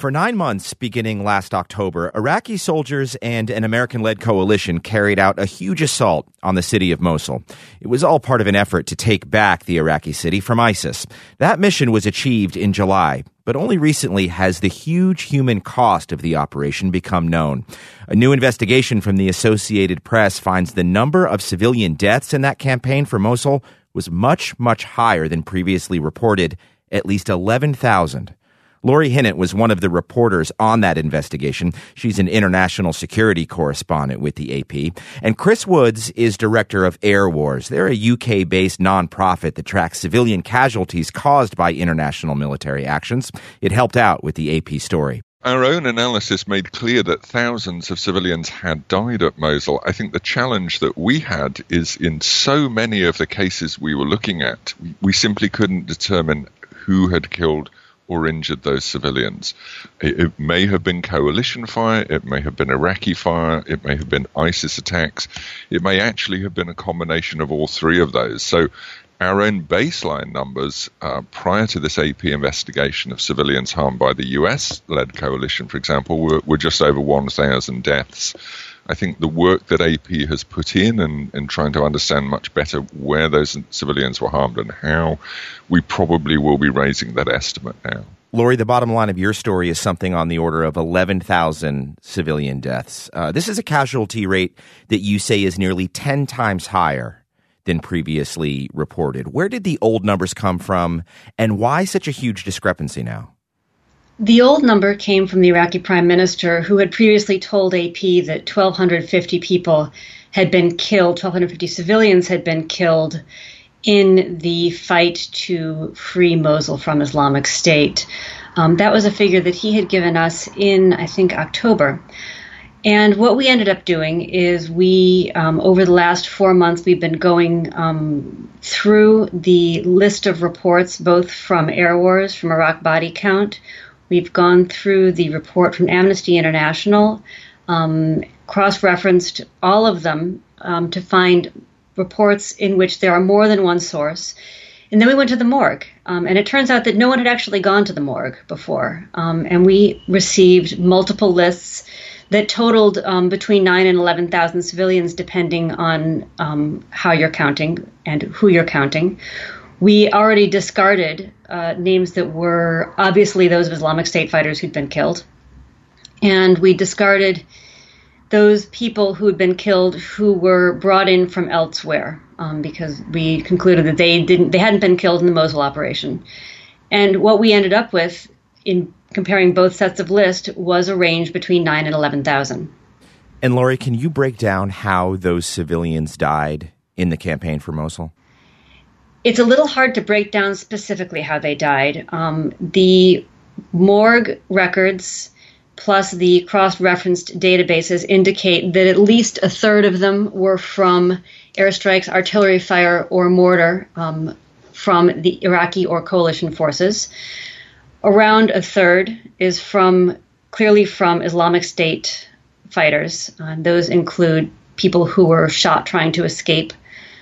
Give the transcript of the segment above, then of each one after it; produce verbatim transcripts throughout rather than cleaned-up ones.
For nine months, beginning last October, Iraqi soldiers and an American-led coalition carried out a huge assault on the city of Mosul. It was all part of an effort to take back the Iraqi city from ISIS. That mission was achieved in July, but only recently has the huge human cost of the operation become known. A new investigation from the Associated Press finds the number of civilian deaths in that campaign for Mosul was much, much higher than previously reported, at least eleven thousand. Lori Hinnant was one of the reporters on that investigation. She's an international security correspondent with the A P. And Chris Woods is director of Air Wars. They're a U K-based nonprofit that tracks civilian casualties caused by international military actions. It helped out with the A P story. Our own analysis made clear that thousands of civilians had died at Mosul. I think the challenge that we had is in so many of the cases we were looking at, we simply couldn't determine who had killed or injured those civilians. It, it may have been coalition fire, it may have been Iraqi fire, it may have been ISIS attacks, it may actually have been a combination of all three of those. So our own baseline numbers uh, prior to this A P investigation of civilians harmed by the U S-led coalition, for example, were, were just over one thousand deaths. I think the work that A P has put in and, and trying to understand much better where those civilians were harmed and how, we probably will be raising that estimate now. Lori, the bottom line of your story is something on the order of eleven thousand civilian deaths. Uh, this is a casualty rate that you say is nearly ten times higher than previously reported. Where did the old numbers come from, and why such a huge discrepancy now? The old number came from the Iraqi prime minister, who had previously told A P that one thousand two hundred fifty people had been killed, one thousand two hundred fifty civilians had been killed in the fight to free Mosul from Islamic State. Um, that was a figure that he had given us in, I think, October. And what we ended up doing is we, um, over the last four months, we've been going um, through the list of reports, both from Air Wars, from Iraq Body Count. We've gone through the report from Amnesty International, um, cross-referenced all of them um, to find reports in which there are more than one source. And then we went to the morgue. Um, and it turns out that no one had actually gone to the morgue before. Um, and we received multiple lists that totaled um, between nine and eleven thousand civilians, depending on um, how you're counting and who you're counting. We already discarded uh, names that were obviously those of Islamic State fighters who'd been killed. And we discarded those people who had been killed who were brought in from elsewhere um, because we concluded that they didn't, they hadn't been killed in the Mosul operation. And what we ended up with in comparing both sets of lists was a range between nine and eleven thousand. And Lori, can you break down how those civilians died in the campaign for Mosul? It's a little hard to break down specifically how they died. Um, the morgue records plus the cross-referenced databases indicate that at least a third of them were from airstrikes, artillery fire, or mortar um, from the Iraqi or coalition forces. Around a third is from clearly from Islamic State fighters. Uh, those include people who were shot trying to escape,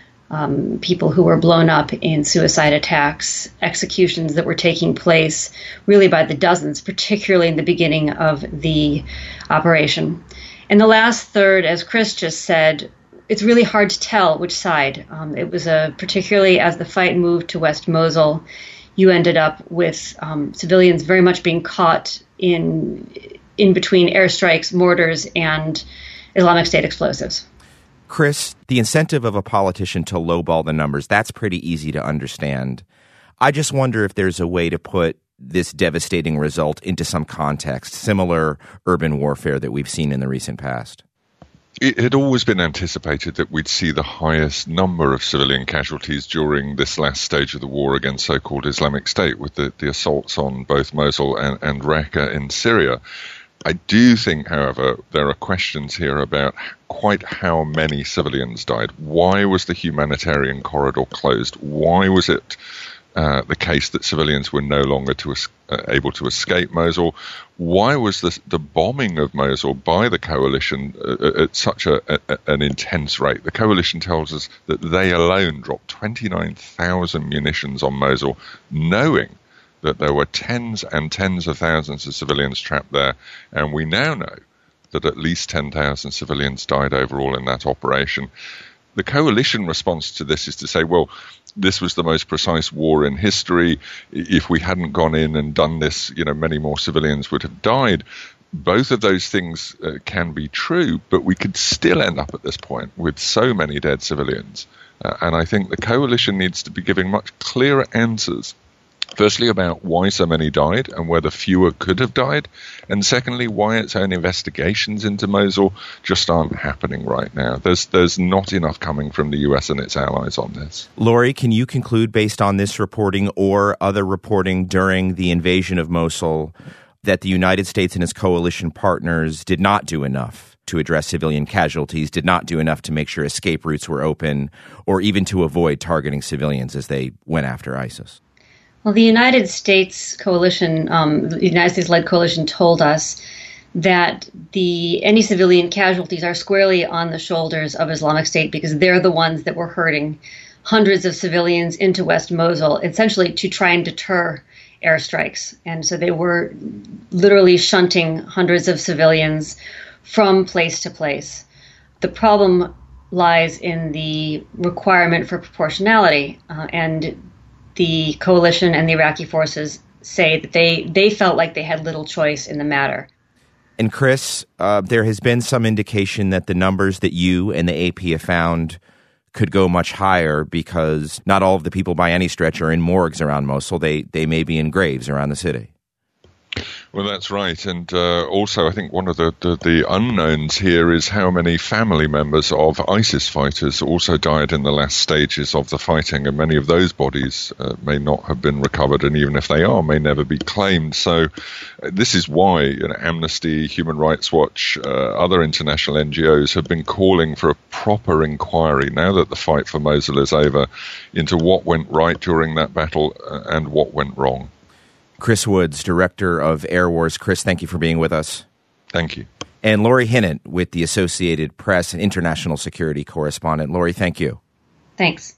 Um, people who were blown up in suicide attacks, executions that were taking place really by the dozens, particularly in the beginning of the operation. And the last third, as Chris just said, it's really hard to tell which side. Um, it was a, particularly as the fight moved to West Mosul, you ended up with um, civilians very much being caught in in between airstrikes, mortars, and Islamic State explosives. Chris, the incentive of a politician to lowball the numbers, that's pretty easy to understand. I just wonder if there's a way to put this devastating result into some context, similar urban warfare that we've seen in the recent past. It had always been anticipated that we'd see the highest number of civilian casualties during this last stage of the war against so-called Islamic State, with the, the assaults on both Mosul and, and Raqqa in Syria. I do think, however, there are questions here about quite how many civilians died. Why was the humanitarian corridor closed? Why was it uh, the case that civilians were no longer to es- uh, able to escape Mosul? Why was the, the bombing of Mosul by the coalition uh, at such a, a, an intense rate? The coalition tells us that they alone dropped twenty-nine thousand munitions on Mosul, knowing that there were tens and tens of thousands of civilians trapped there, and we now know that at least ten thousand civilians died overall in that operation. The coalition response to this is to say, well, this was the most precise war in history. If we hadn't gone in and done this, you know, many more civilians would have died. Both of those things uh, can be true, but we could still end up at this point with so many dead civilians. Uh, and I think the coalition needs to be giving much clearer answers. Firstly, about why so many died and whether fewer could have died. And secondly, why its own investigations into Mosul just aren't happening right now. There's there's not enough coming from the U S and its allies on this. Laurie, can you conclude based on this reporting or other reporting during the invasion of Mosul that the United States and its coalition partners did not do enough to address civilian casualties, did not do enough to make sure escape routes were open, or even to avoid targeting civilians as they went after ISIS? Well, the United States coalition, um, the United States-led coalition told us that the any civilian casualties are squarely on the shoulders of Islamic State because they're the ones that were herding hundreds of civilians into West Mosul, essentially to try and deter airstrikes. And so they were literally shunting hundreds of civilians from place to place. The problem lies in the requirement for proportionality, uh, and the coalition and the Iraqi forces say that they, they felt like they had little choice in the matter. And Chris, uh, there has been some indication that the numbers that you and the A P have found could go much higher because not all of the people by any stretch are in morgues around Mosul. They, they may be in graves around the city. Well, that's right. And uh, also, I think one of the, the, the unknowns here is how many family members of ISIS fighters also died in the last stages of the fighting. And many of those bodies uh, may not have been recovered. And even if they are, may never be claimed. So uh, this is why you know, Amnesty, Human Rights Watch, uh, other international N G Os have been calling for a proper inquiry, now that the fight for Mosul is over, into what went right during that battle uh, and what went wrong. Chris Woods, Director of Air Wars. Chris, thank you for being with us. Thank you. And Laurie Hinnant with the Associated Press and International Security Correspondent. Laurie, thank you. Thanks.